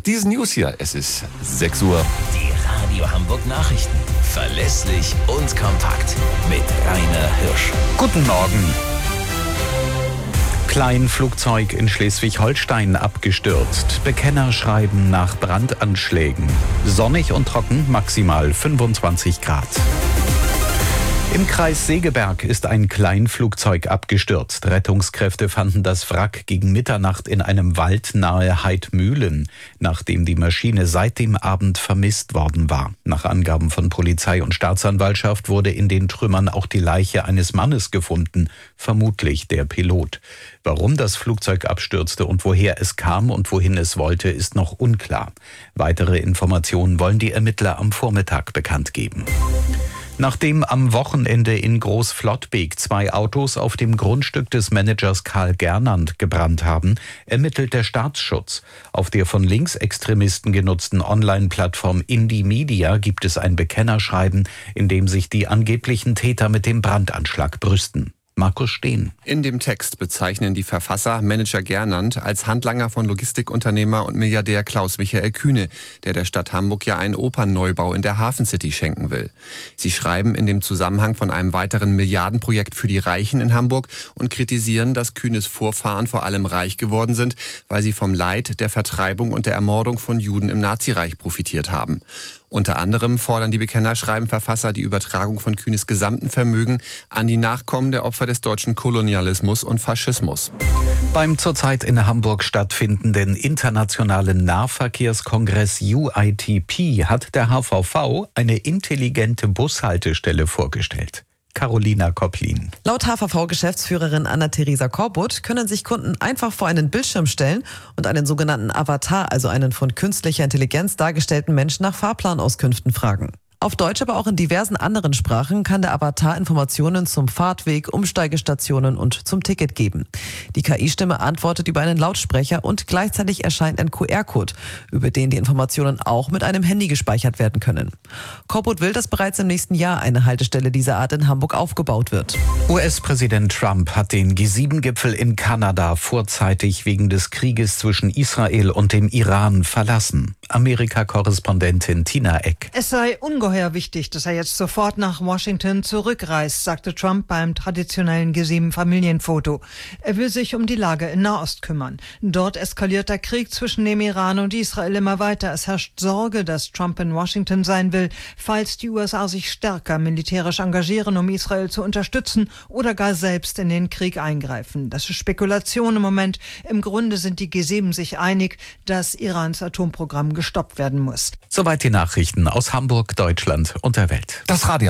diesen News hier. Es ist 6 Uhr. Die Radio Hamburg Nachrichten. Verlässlich und kompakt. Mit Rainer Hirsch. Guten Morgen. Kleinflugzeug in Schleswig-Holstein abgestürzt. Bekenner schreiben nach Brandanschlägen. Sonnig und trocken, maximal 25 Grad. Im Kreis Segeberg ist ein Kleinflugzeug abgestürzt. Rettungskräfte fanden das Wrack gegen Mitternacht in einem Wald nahe Heidmühlen, nachdem die Maschine seit dem Abend vermisst worden war. Nach Angaben von Polizei und Staatsanwaltschaft wurde in den Trümmern auch die Leiche eines Mannes gefunden, vermutlich der Pilot. Warum das Flugzeug abstürzte und woher es kam und wohin es wollte, ist noch unklar. Weitere Informationen wollen die Ermittler am Vormittag bekannt geben. Nachdem am Wochenende in Großflottbek 2 Autos auf dem Grundstück des Managers Karl Gernand gebrannt haben, ermittelt der Staatsschutz. Auf der von Linksextremisten genutzten Online-Plattform Indie Media gibt es ein Bekennerschreiben, in dem sich die angeblichen Täter mit dem Brandanschlag brüsten. Markus Steen. In dem Text bezeichnen die Verfasser Manager Gernand als Handlanger von Logistikunternehmer und Milliardär Klaus-Michael Kühne, der Stadt Hamburg ja einen Opernneubau in der Hafen City schenken will. Sie schreiben in dem Zusammenhang von einem weiteren Milliardenprojekt für die Reichen in Hamburg und kritisieren, dass Kühnes Vorfahren vor allem reich geworden sind, weil sie vom Leid, der Vertreibung und der Ermordung von Juden im Nazireich profitiert haben. Unter anderem fordern die Bekennerschreiben-Verfasser die Übertragung von Kühnes gesamten Vermögen an die Nachkommen der Opfer des deutschen Kolonialismus und Faschismus. Beim zurzeit in Hamburg stattfindenden internationalen Nahverkehrskongress UITP hat der HVV eine intelligente Bushaltestelle vorgestellt. Carolina Kopplin. Laut HVV-Geschäftsführerin Anna-Theresa Korbut können sich Kunden einfach vor einen Bildschirm stellen und einen sogenannten Avatar, also einen von künstlicher Intelligenz dargestellten Menschen nach Fahrplanauskünften fragen. Auf Deutsch, aber auch in diversen anderen Sprachen kann der Avatar Informationen zum Fahrtweg, Umsteigestationen und zum Ticket geben. Die KI-Stimme antwortet über einen Lautsprecher und gleichzeitig erscheint ein QR-Code, über den die Informationen auch mit einem Handy gespeichert werden können. Korbut will, dass bereits im nächsten Jahr eine Haltestelle dieser Art in Hamburg aufgebaut wird. US-Präsident Trump hat den G7-Gipfel in Kanada vorzeitig wegen des Krieges zwischen Israel und dem Iran verlassen. Amerika-Korrespondentin Tina Eck. Es sei ungeheuer wichtig, dass er jetzt sofort nach Washington zurückreist, sagte Trump beim traditionellen G7-Familienfoto. Er will sich um die Lage in Nahost kümmern. Dort eskaliert der Krieg zwischen dem Iran und Israel immer weiter. Es herrscht Sorge, dass Trump in Washington sein will, falls die USA sich stärker militärisch engagieren, um Israel zu unterstützen oder gar selbst in den Krieg eingreifen. Das ist Spekulation im Moment. Im Grunde sind die G7 sich einig, dass Irans Atomprogramm gestoppt werden muss. Soweit die Nachrichten aus Hamburg, Deutschland und der Welt. Das Radio.